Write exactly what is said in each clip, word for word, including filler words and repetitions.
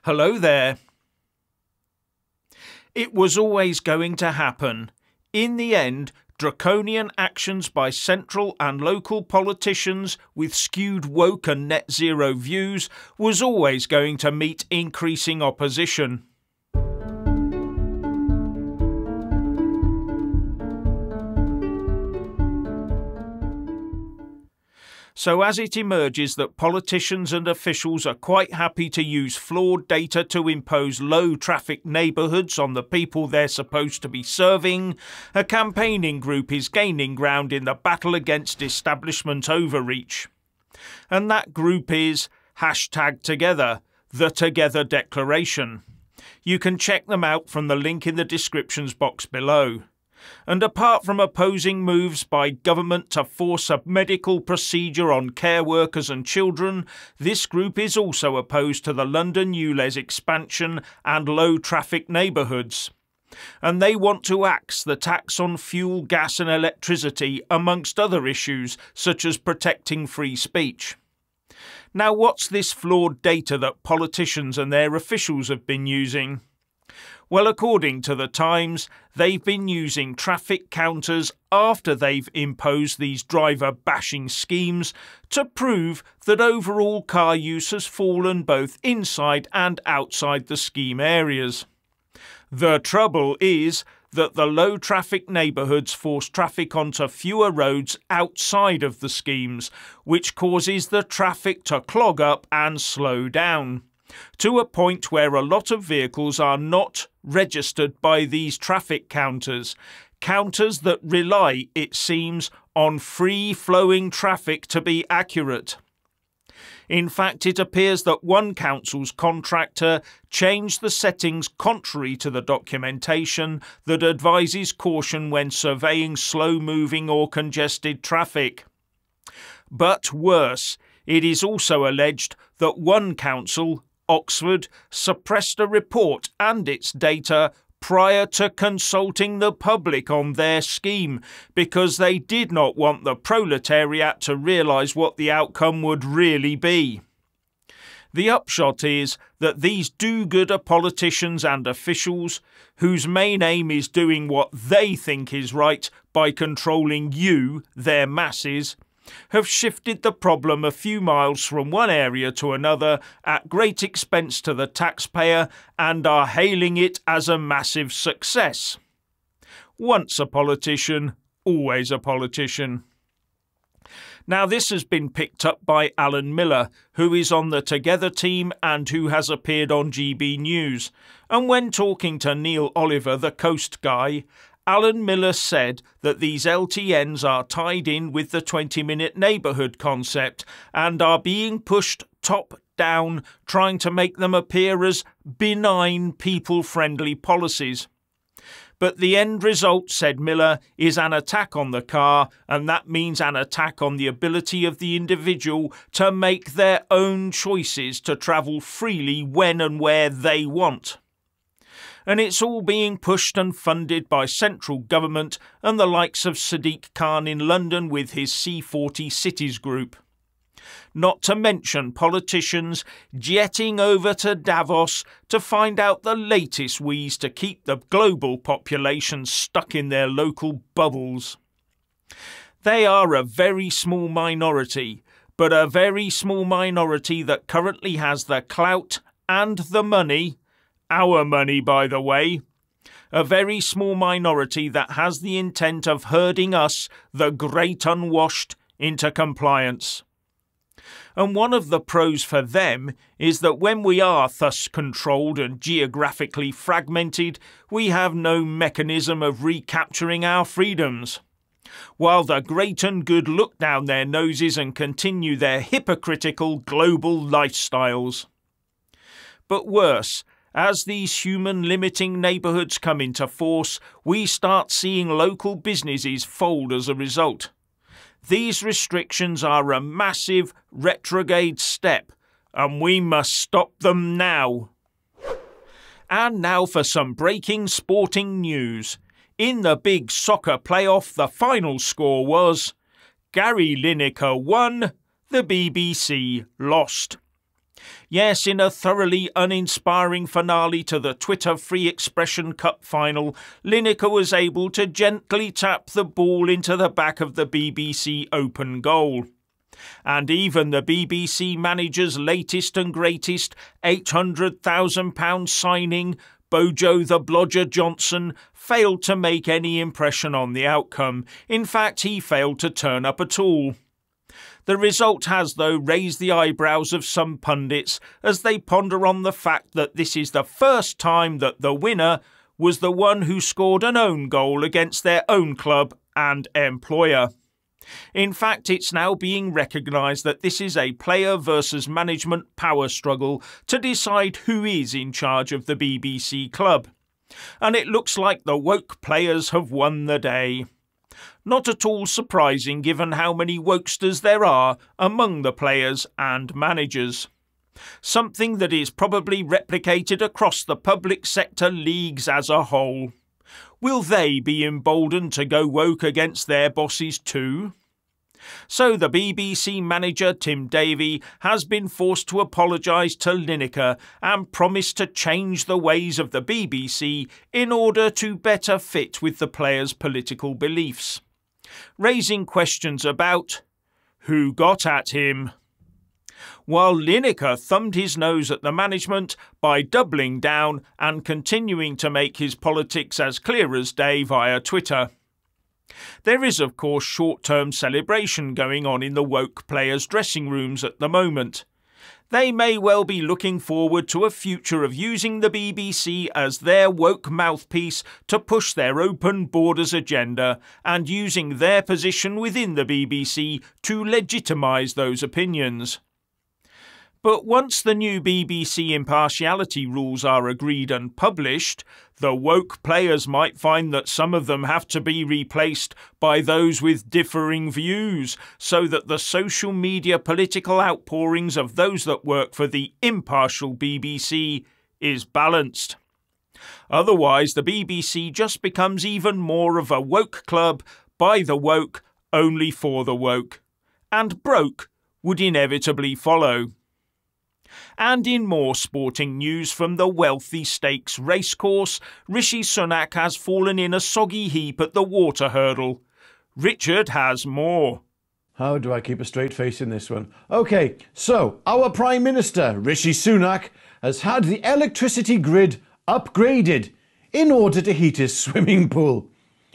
Hello there. It was always going to happen. In the end, draconian actions by central and local politicians with skewed woke and net zero views was always going to meet increasing opposition. So as it emerges that politicians and officials are quite happy to use flawed data to impose low traffic neighbourhoods on the people they're supposed to be serving, a campaigning group is gaining ground in the battle against establishment overreach. And that group is hashtag Together, the Together Declaration. You can check them out from the link in the descriptions box below. And apart from opposing moves by government to force a medical procedure on care workers and children, this group is also opposed to the London ULEZ expansion and low traffic neighbourhoods. And they want to axe the tax on fuel, gas and electricity, amongst other issues such as protecting free speech. Now, what's this flawed data that politicians and their officials have been using? Well, according to the Times, they've been using traffic counters after they've imposed these driver-bashing schemes to prove that overall car use has fallen both inside and outside the scheme areas. The trouble is that the low-traffic neighbourhoods force traffic onto fewer roads outside of the schemes, which causes the traffic to clog up and slow down, to a point where a lot of vehicles are not registered by these traffic counters, counters that rely, it seems, on free-flowing traffic to be accurate. In fact, it appears that one council's contractor changed the settings contrary to the documentation that advises caution when surveying slow-moving or congested traffic. But worse, it is also alleged that one council, Oxford, suppressed a report and its data prior to consulting the public on their scheme because they did not want the proletariat to realise what the outcome would really be. The upshot is that these do-gooder politicians and officials, whose main aim is doing what they think is right by controlling you, their masses, have shifted the problem a few miles from one area to another at great expense to the taxpayer and are hailing it as a massive success. Once a politician, always a politician. Now, this has been picked up by Alan Miller, who is on the Together team and who has appeared on G B News. And when talking to Neil Oliver, the Coast guy, Alan Miller said that these L T Ns are tied in with the twenty-minute neighbourhood concept and are being pushed top-down, trying to make them appear as benign, people-friendly policies. But the end result, said Miller, is an attack on the car, and that means an attack on the ability of the individual to make their own choices to travel freely when and where they want. And it's all being pushed and funded by central government and the likes of Sadiq Khan in London with his C forty Cities group. Not to mention politicians jetting over to Davos to find out the latest ways to keep the global population stuck in their local bubbles. They are a very small minority, but a very small minority that currently has the clout and the money. Our money, by the way. A very small minority that has the intent of herding us, the great unwashed, into compliance. And one of the pros for them is that when we are thus controlled and geographically fragmented, we have no mechanism of recapturing our freedoms. While the great and good look down their noses and continue their hypocritical global lifestyles. But worse, as these human-limiting neighbourhoods come into force, we start seeing local businesses fold as a result. These restrictions are a massive retrograde step, and we must stop them now. And now for some breaking sporting news. In the big soccer playoff, the final score was Gary Lineker won, the B B C lost. Yes, in a thoroughly uninspiring finale to the Twitter Free Expression Cup final, Lineker was able to gently tap the ball into the back of the B B C open goal. And even the B B C manager's latest and greatest eight hundred thousand pound signing, Bojo the Blodger Johnson, failed to make any impression on the outcome. In fact, he failed to turn up at all. The result has, though, raised the eyebrows of some pundits as they ponder on the fact that this is the first time that the winner was the one who scored an own goal against their own club and employer. In fact, it's now being recognised that this is a player versus management power struggle to decide who is in charge of the B B C club. And it looks like the woke players have won the day. Not at all surprising given how many wokesters there are among the players and managers. Something that is probably replicated across the public sector leagues as a whole. Will they be emboldened to go woke against their bosses too? So the B B C manager Tim Davie has been forced to apologise to Lineker and promised to change the ways of the B B C in order to better fit with the players' political beliefs, raising questions about who got at him. While Lineker thumbed his nose at the management by doubling down and continuing to make his politics as clear as day via Twitter. There is, of course, short-term celebration going on in the woke players' dressing rooms at the moment. They may well be looking forward to a future of using the B B C as their woke mouthpiece to push their open borders agenda and using their position within the B B C to legitimise those opinions. But once the new B B C impartiality rules are agreed and published, the woke players might find that some of them have to be replaced by those with differing views, so that the social media political outpourings of those that work for the impartial B B C is balanced. Otherwise, the B B C just becomes even more of a woke club by the woke, only for the woke. And broke would inevitably follow. And in more sporting news from the wealthy stakes racecourse, Rishi Sunak has fallen in a soggy heap at the water hurdle. Richard has more. How do I keep a straight face in this one? OK, so our Prime Minister, Rishi Sunak, has had the electricity grid upgraded in order to heat his swimming pool.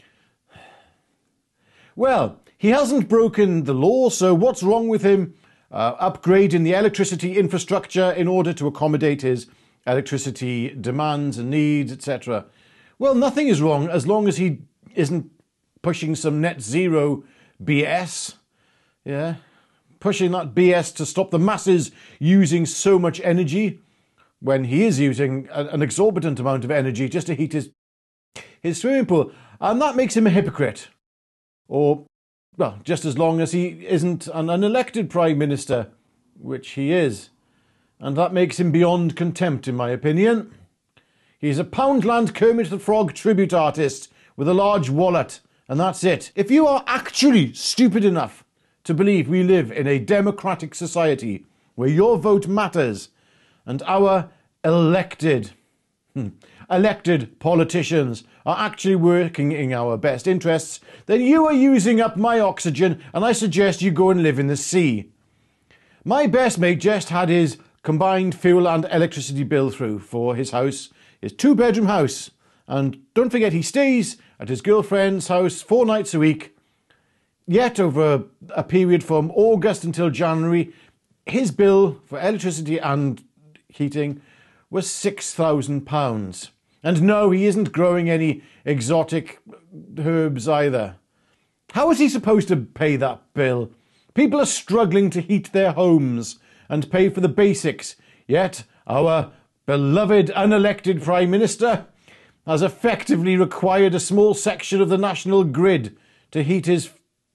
Well, he hasn't broken the law, so what's wrong with him Uh, upgrading the electricity infrastructure in order to accommodate his electricity demands and needs, et cetera? Well, nothing is wrong as long as he isn't pushing some net zero B S. Yeah, pushing that B S to stop the masses using so much energy when he is using a, an exorbitant amount of energy just to heat his, his swimming pool. And that makes him a hypocrite. Or well, just as long as he isn't an unelected Prime Minister, which he is. And that makes him beyond contempt, in my opinion. He's a Poundland Kermit the Frog tribute artist with a large wallet, and that's it. If you are actually stupid enough to believe we live in a democratic society where your vote matters, and our elected... Hmm, elected politicians are actually working in our best interests, then you are using up my oxygen and I suggest you go and live in the sea. My best mate just had his combined fuel and electricity bill through for his house, his two-bedroom house. And don't forget he stays at his girlfriend's house four nights a week. Yet over a period from August until January, his bill for electricity and heating was six thousand pounds. And no, he isn't growing any exotic herbs either. How is he supposed to pay that bill? People are struggling to heat their homes and pay for the basics, yet our beloved unelected Prime Minister has effectively required a small section of the national grid to heat his,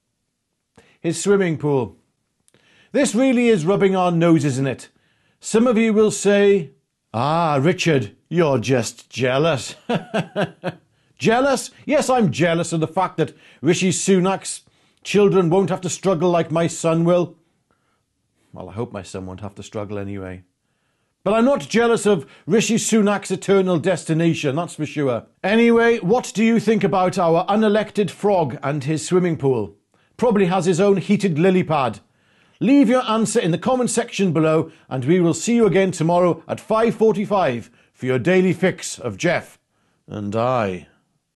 his swimming pool. This really is rubbing our noses in it. Some of you will say, "Ah, Richard, you're just jealous." Jealous? Yes, I'm jealous of the fact that Rishi Sunak's children won't have to struggle like my son will. Well, I hope my son won't have to struggle anyway. But I'm not jealous of Rishi Sunak's eternal destination, that's for sure. Anyway, what do you think about our unelected frog and his swimming pool? Probably has his own heated lily pad. Leave your answer in the comment section below, and we will see you again tomorrow at five forty-five for your daily fix of Jeff and I.